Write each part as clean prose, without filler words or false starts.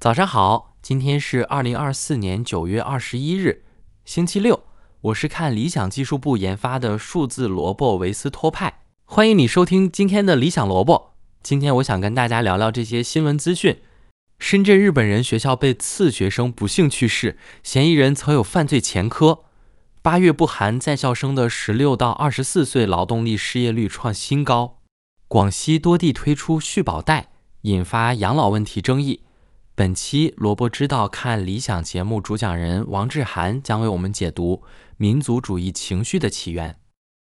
早上好，今天是2024年9月21日，星期六。我是看理想技术部研发的数字萝卜维斯托派，欢迎你收听今天的理想萝卜。今天我想跟大家聊聊这些新闻资讯。深圳日本人学校被刺学生不幸去世，嫌疑人曾有犯罪前科。8月不含在校生的16到24岁劳动力失业率创新高。广西多地推出续保贷，引发养老问题争议。本期萝卜知道看理想节目主讲人王志涵将为我们解读民族主义情绪的起源。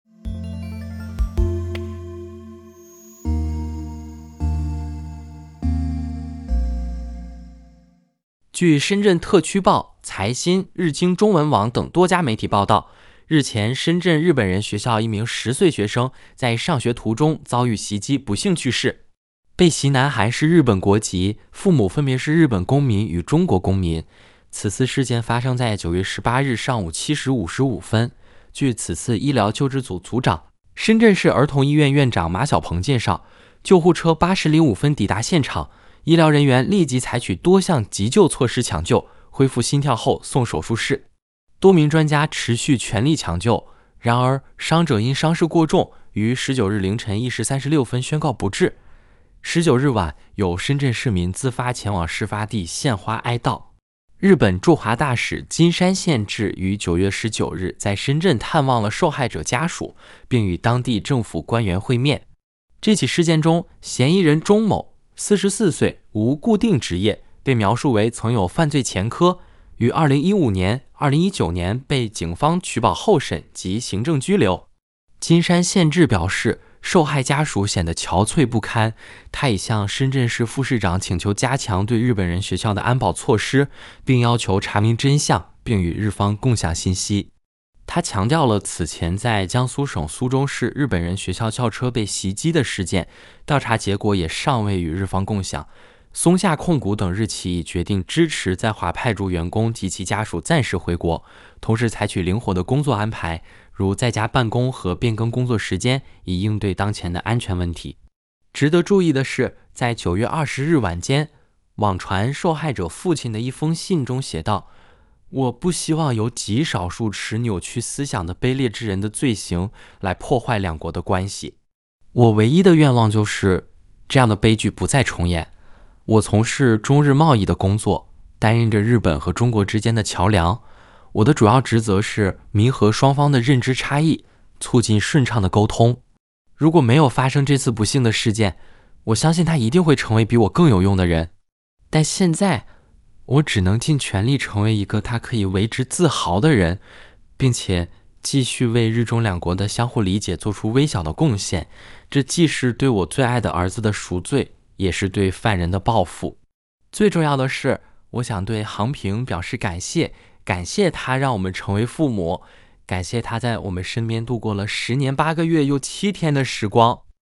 据深圳特区报、财新、日经中文网等多家媒体报道，日前深圳日本人学校一名10岁学生在上学途中遭遇袭击，不幸去世。被袭男孩是日本国籍，父母分别是日本公民与中国公民。此次事件发生在9月18日上午7时55分。据此次医疗救治组组长、深圳市儿童医院院长马小鹏介绍，救护车8时05分抵达现场，医疗人员立即采取多项急救措施抢救，恢复心跳后送手术室。多名专家持续全力抢救，然而伤者因伤势过重，于19日凌晨1时36分宣告不治。19日晚，有深圳市民自发前往事发地献花哀悼。日本驻华大使金山宪治于9月19日在深圳探望了受害者家属，并与当地政府官员会面。这起事件中，嫌疑人钟某44岁，无固定职业，被描述为曾有犯罪前科，于2015年、2019年被警方取保候审及行政拘留。金山宪治表示，受害家属显得憔悴不堪，他已向深圳市副市长请求加强对日本人学校的安保措施，并要求查明真相，并与日方共享信息。他强调了此前在江苏省苏州市日本人学校校车被袭击的事件，调查结果也尚未与日方共享。松下控股等日企已决定支持在华派驻员工及其家属暂时回国，同时采取灵活的工作安排，如在家办公和变更工作时间，以应对当前的安全问题。值得注意的是，在9月20日晚间，网传受害者父亲的一封信中写道：我不希望由极少数持扭曲思想的卑劣之人的罪行来破坏两国的关系。我唯一的愿望就是这样的悲剧不再重演。我从事中日贸易的工作，担任着日本和中国之间的桥梁。我的主要职责是弥合双方的认知差异，促进顺畅的沟通。如果没有发生这次不幸的事件，我相信他一定会成为比我更有用的人。但现在，我只能尽全力成为一个他可以为之自豪的人，并且继续为日中两国的相互理解做出微小的贡献。这既是对我最爱的儿子的赎罪，也是对犯人的报复。最重要的是，我想对杭平表示感谢，感谢他让我们成为父母，感谢他在我们身边度过了10年8个月又7天的时光。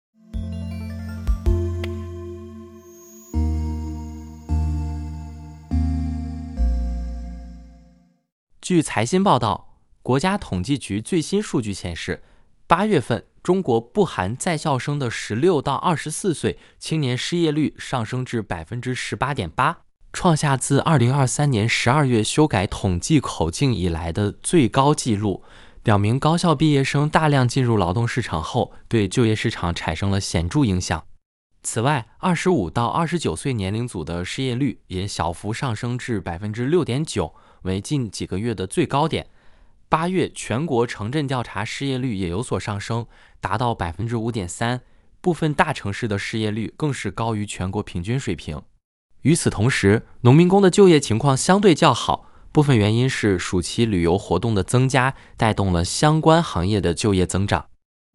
据财新报道，国家统计局最新数据显示，8月份中国不含在校生的16到24岁青年失业率上升至 18.8%， 创下自2023年12月修改统计口径以来的最高纪录，表明高校毕业生大量进入劳动市场后，对就业市场产生了显著影响。此外，25到29岁年龄组的失业率也小幅上升至 6.9%， 为近几个月的最高点。8月全国城镇调查失业率也有所上升，达到 5.3%， 部分大城市的失业率更是高于全国平均水平。与此同时，农民工的就业情况相对较好，部分原因是暑期旅游活动的增加，带动了相关行业的就业增长。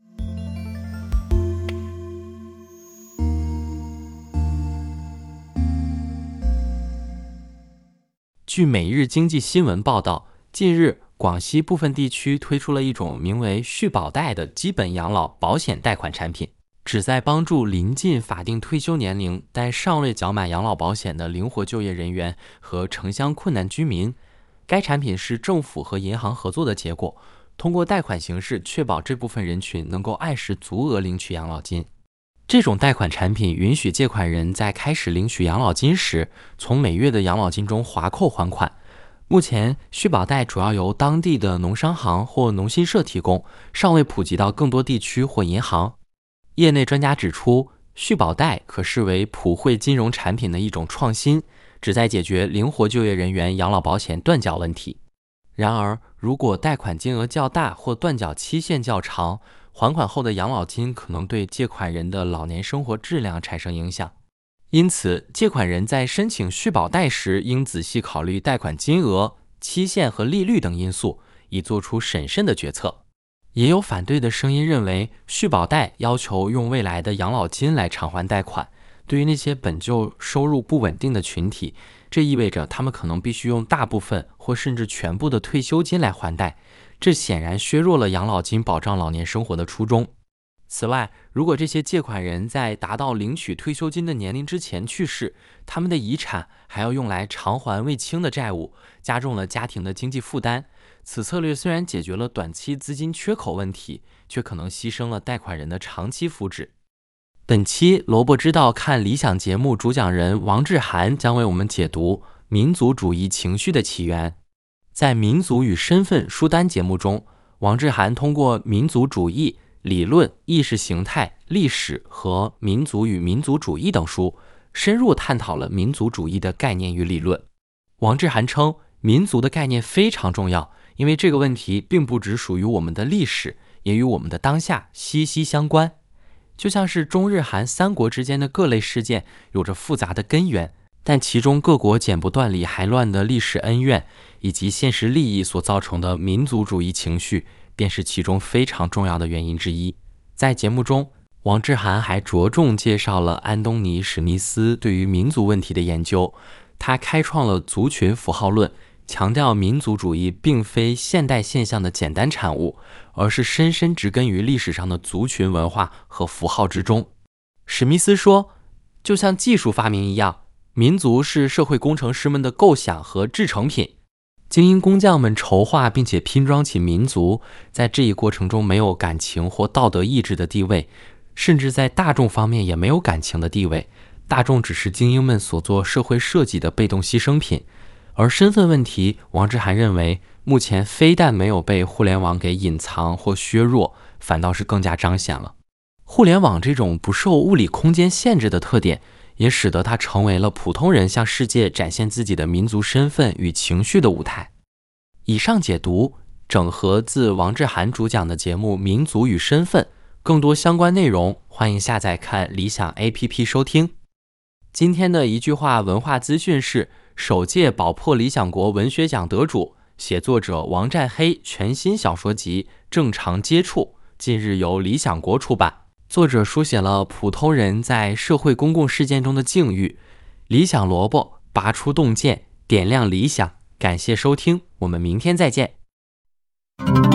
据每日经济新闻报道，近日广西部分地区推出了一种名为续保贷的基本养老保险贷款产品，旨在帮助临近法定退休年龄但尚未缴满养老保险的灵活就业人员和城乡困难居民。该产品是政府和银行合作的结果，通过贷款形式确保这部分人群能够按时足额领取养老金。 这种贷款产品允许借款人在开始领取养老金时，从每月的养老金中划扣还款。目前，续保贷主要由当地的农商行或农信社提供，尚未普及到更多地区或银行。业内专家指出，续保贷可视为普惠金融产品的一种创新，旨在解决灵活就业人员养老保险断缴问题。然而，如果贷款金额较大或断缴期限较长，还款后的养老金可能对借款人的老年生活质量产生影响。因此，借款人在申请续保贷时，应仔细考虑贷款金额、期限和利率等因素，以做出审慎的决策。也有反对的声音认为，续保贷要求用未来的养老金来偿还贷款，对于那些本就收入不稳定的群体，这意味着他们可能必须用大部分或甚至全部的退休金来还贷，这显然削弱了养老金保障老年生活的初衷。此外，如果这些借款人在达到领取退休金的年龄之前去世，他们的遗产还要用来偿还未清的债务，加重了家庭的经济负担。此策略虽然解决了短期资金缺口问题，却可能牺牲了贷款人的长期福祉。本期萝卜知道看理想节目主讲人王志涵将为我们解读民族主义情绪的起源。在民族与身份书单节目中，王志涵通过民族主义、理论、意识形态、历史和民族与民族主义等书，深入探讨了民族主义的概念与理论。王志涵称，民族的概念非常重要，因为这个问题并不只属于我们的历史，也与我们的当下息息相关。就像是中日韩三国之间的各类事件有着复杂的根源，但其中各国剪不断理还乱的历史恩怨，以及现实利益所造成的民族主义情绪，便是其中非常重要的原因之一。在节目中，王志涵还着重介绍了安东尼·史密斯对于民族问题的研究，他开创了族群符号论，强调民族主义并非现代现象的简单产物，而是深深植根于历史上的族群文化和符号之中。史密斯说，就像技术发明一样，民族是社会工程师们的构想和制成品。精英工匠们筹划并且拼装起民族，在这一过程中没有感情或道德意志的地位，甚至在大众方面也没有感情的地位。大众只是精英们所做社会设计的被动牺牲品。而身份问题，王志涵认为，目前非但没有被互联网给隐藏或削弱，反倒是更加彰显了。互联网这种不受物理空间限制的特点，也使得它成为了普通人向世界展现自己的民族身份与情绪的舞台。以上解读整合自王志涵主讲的节目《民族与身份》，更多相关内容欢迎下载看理想 APP 收听。今天的一句话文化资讯是，首届宝珀理想国文学奖得主、写作者王占黑全新小说集《正常接触》近日由理想国出版。作者书写了普通人在社会公共事件中的境遇。理想萝卜拔出洞见，点亮理想。感谢收听，我们明天再见。